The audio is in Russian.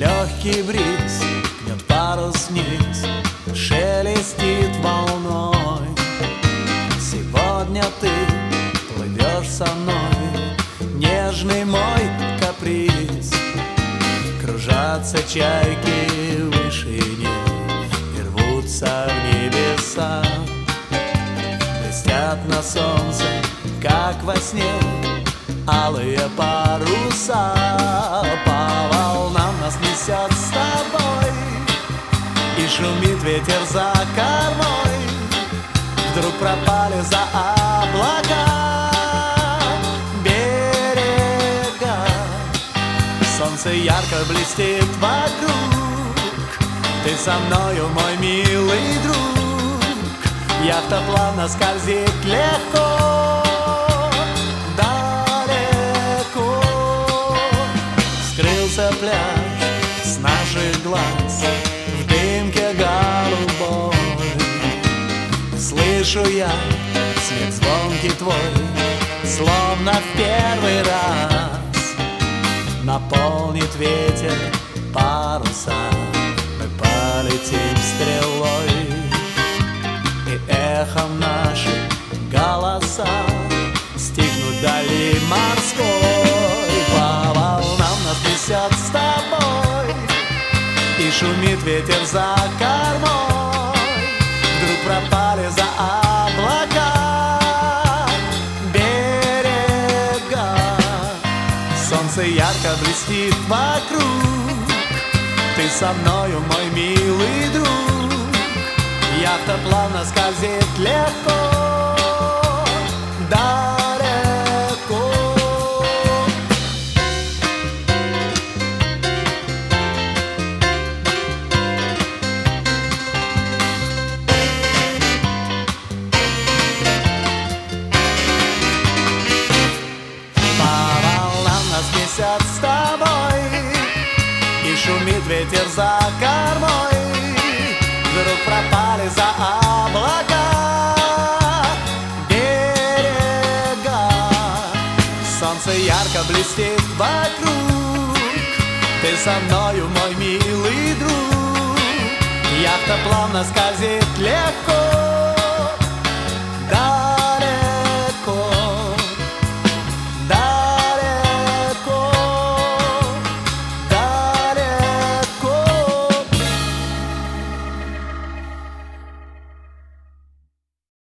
Легкий бриз гнет парус вниз, шелестит волной. Сегодня ты плывешь со мной, нежный мой каприз. Кружатся чайки в вышине и рвутся в небеса, блестят на солнце, как во сне, алые паруса. По волнам нас несет с тобой, и шумит ветер за кормой. Вдруг пропали за облака берега. Солнце ярко блестит вокруг, ты со мною, мой милый друг. Яхта плавно скользит легко, далеко. Скрылся пляж с наших глаз в дымке голубой. Слышу я смех звонкий твой, словно в первый раз. Наполнит ветер паруса, мы полетим стрелой, и эхом наши голоса стихнут дали морской. По волнам нас несет с тобой, и шумит ветер за кормой. Вдруг пропали за облака берега. Солнце ярко блестит вокруг, ты со мною, мой милый друг. Яхта плавно скользит легко, далеко. Несет с тобой, и шумит ветер за кормой. Вдруг пропали за облака берега. Солнце ярко блестит вокруг, ты со мною, мой милый друг. Яхта плавно скользит легко,